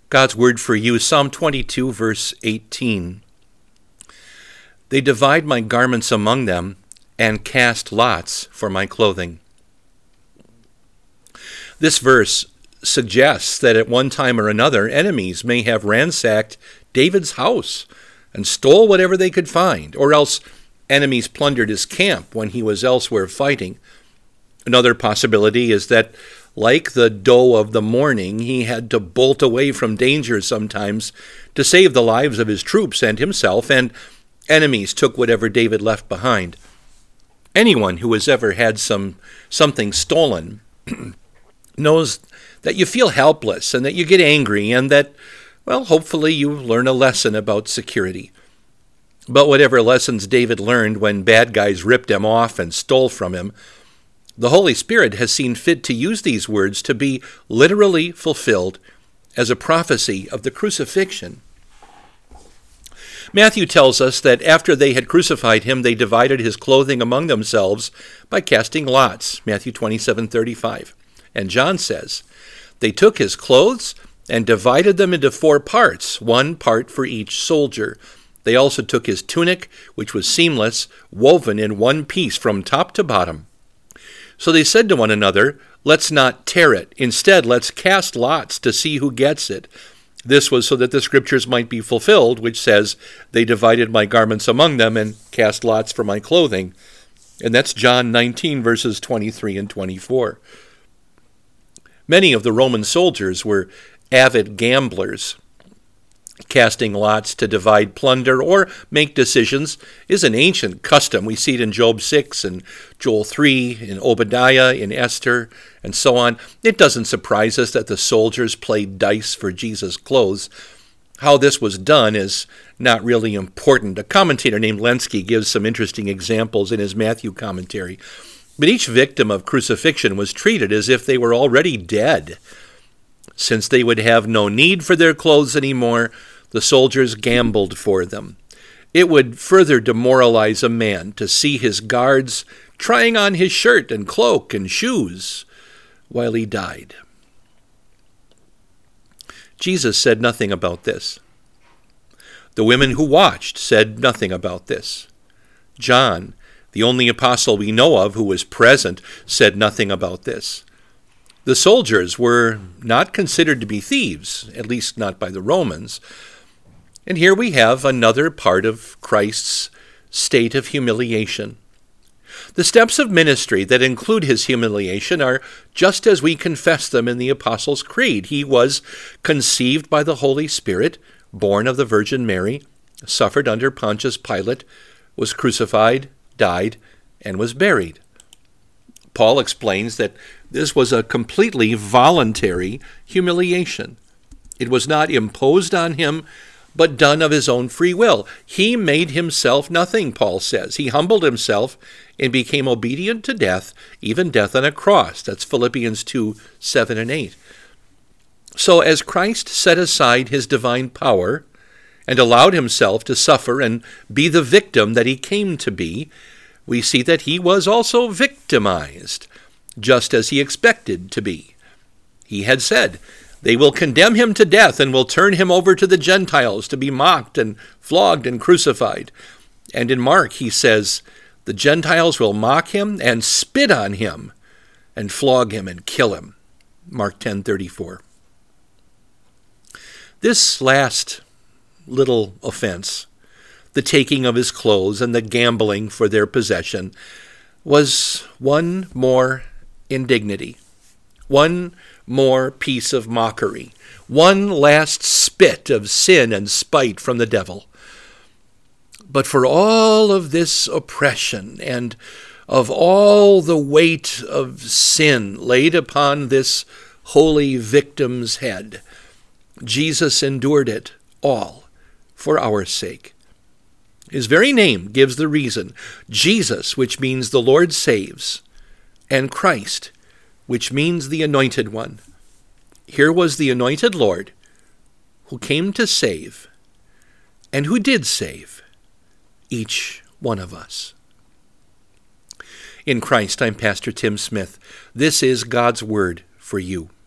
God's word for you, Psalm 22, verse 18. They divide my garments among them and cast lots for my clothing. This verse suggests that at one time or another, enemies may have ransacked David's house and stole whatever they could find, or else enemies plundered his camp when he was elsewhere fighting. Another possibility is that, like the doe of the morning, he had to bolt away from danger sometimes to save the lives of his troops and himself, and enemies took whatever David left behind. Anyone who has ever had something stolen knows that you feel helpless and that you get angry and that, well, hopefully you learn a lesson about security. But whatever lessons David learned when bad guys ripped him off and stole from him, the Holy Spirit has seen fit to use these words to be literally fulfilled as a prophecy of the crucifixion. Matthew tells us that after they had crucified him, they divided his clothing among themselves by casting lots, Matthew 27:35. And John says, they took his clothes and divided them into 4 parts, 1 part for each soldier. They also took his tunic, which was seamless, woven in one piece from top to bottom. So they said to one another, let's not tear it. Instead, let's cast lots to see who gets it. This was so that the scriptures might be fulfilled, which says, they divided my garments among them and cast lots for my clothing. And that's John 19, verses 23 and 24. Many of the Roman soldiers were avid gamblers. Casting lots to divide plunder or make decisions is an ancient custom. We see it in Job 6 and Joel 3, in Obadiah, in Esther, and so on. It doesn't surprise us that the soldiers played dice for Jesus' clothes. How this was done is not really important. A commentator named Lenski gives some interesting examples in his Matthew commentary. But each victim of crucifixion was treated as if they were already dead. Since they would have no need for their clothes anymore, the soldiers gambled for them. It would further demoralize a man to see his guards trying on his shirt and cloak and shoes while he died. Jesus said nothing about this. The women who watched said nothing about this. John, the only apostle we know of who was present, said nothing about this. The soldiers were not considered to be thieves, at least not by the Romans. And here we have another part of Christ's state of humiliation. The steps of ministry that include his humiliation are just as we confess them in the Apostles' Creed. He was conceived by the Holy Spirit, born of the Virgin Mary, suffered under Pontius Pilate, was crucified, died, and was buried. Paul explains that this was a completely voluntary humiliation. It was not imposed on him, but done of his own free will. He made himself nothing, Paul says. He humbled himself and became obedient to death, even death on a cross. That's Philippians 2, 7 and 8. So as Christ set aside his divine power and allowed himself to suffer and be the victim that he came to be, we see that he was also victimized, just as he expected to be. He had said, they will condemn him to death and will turn him over to the Gentiles to be mocked and flogged and crucified. And in Mark he says, the Gentiles will mock him and spit on him and flog him and kill him. Mark 10:34. This last little offense, the taking of his clothes and the gambling for their possession, was one more indignity, one more piece of mockery, one last spit of sin and spite from the devil. But for all of this oppression and of all the weight of sin laid upon this holy victim's head, Jesus endured it all for our sake. His very name gives the reason. Jesus, which means the Lord saves, and Christ, which means the Anointed One. Here was the Anointed Lord who came to save, and who did save each one of us. In Christ, I'm Pastor Tim Smith. This is God's Word for you.